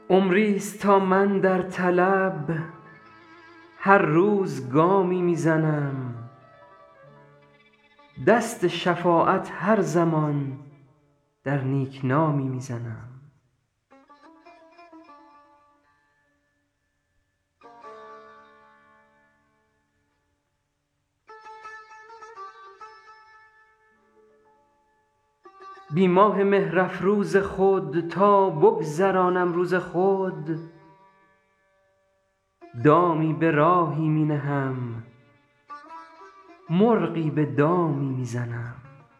عمریست تا من در طلب هر روز گامی میزنم، دست شفاعت هر زمان در نیکنامی میزنم. بی ماه مهر افروز خود تا بگذرانم روز خود، دامی به راهی می نهم، مرغی به دامی می زنم.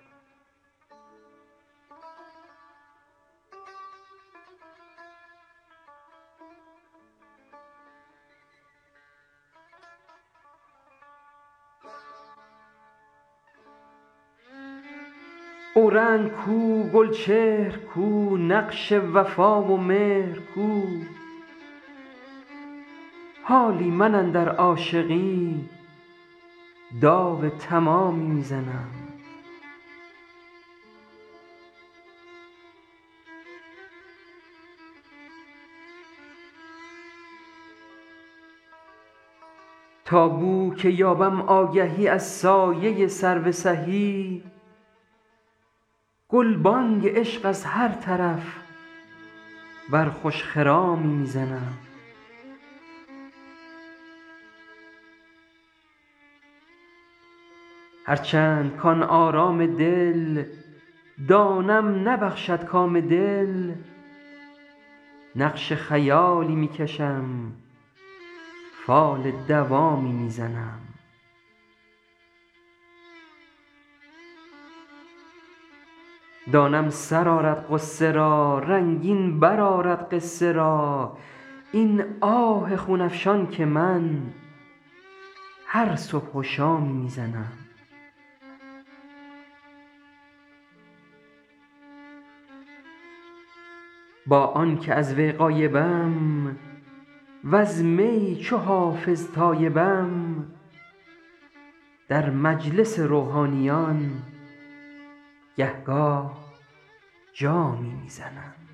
اورنگ کو گلچهر کو نقش وفا و مهر کو، حالی من اندر عاشقی داو تمامی می زنم. تا بو که یابم آگهی از سایه سرو سهی، گلبانگ عشق از هر طرف بر خوش خرامی می زنم. هر چند کآن آرام دل دانم نبخشد کام دل، نقش خیالی می کشم فال دوامی می زنم. دانم سر آرد غصه را رنگین برآرد قصه را، این آه خون افشان که من هر صبح و شامی می زنم. با آن که از وی غایبم وز می چو حافظ تایبم، در مجلس روحانیان گه گاه جامی می زنم.